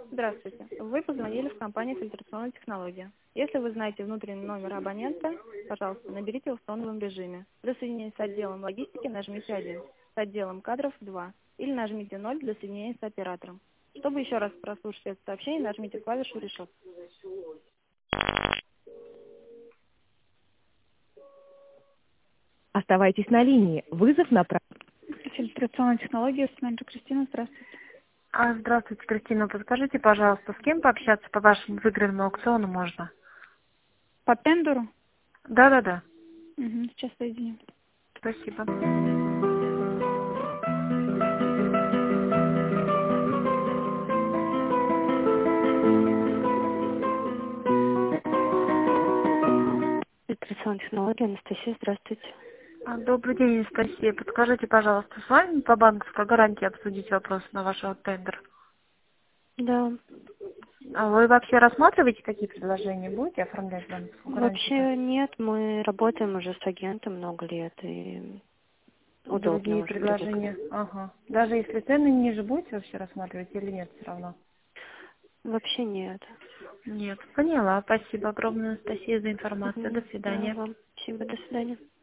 Здравствуйте. Вы позвонили в компанию «Фильтрационная технология». Если вы знаете внутренний номер абонента, пожалуйста, наберите его в тоновом режиме. Для соединения с отделом логистики нажмите 1, с отделом кадров 2 или нажмите 0 для соединения с оператором. Чтобы еще раз прослушать это сообщение, нажмите клавишу «Решетка». Оставайтесь на линии. Вызов направлен. Фильтрационная технология, менеджер Кристина, здравствуйте. Здравствуйте, Кристина. Подскажите, пожалуйста, с кем пообщаться по вашему выигранному аукциону можно? По тендеру? Да. Сейчас соединим. Спасибо. Фильтрационная технология, Анастасия, здравствуйте. Добрый день, Анастасия. Подскажите, пожалуйста, с вами по банковской гарантии обсудить вопрос на ваш тендер? Да, А вы вообще рассматриваете какие предложения? Будете оформлять банковскую гарантию? вообще нет, мы работаем уже с агентом много лет, и удобно Другие уже предложения? привыкли. Ага. Даже если цены ниже, будете вообще рассматривать или нет все равно? Вообще нет. Нет. Поняла. Спасибо огромное, Анастасия, за информацию. До Да, свидания. вам спасибо, до свидания.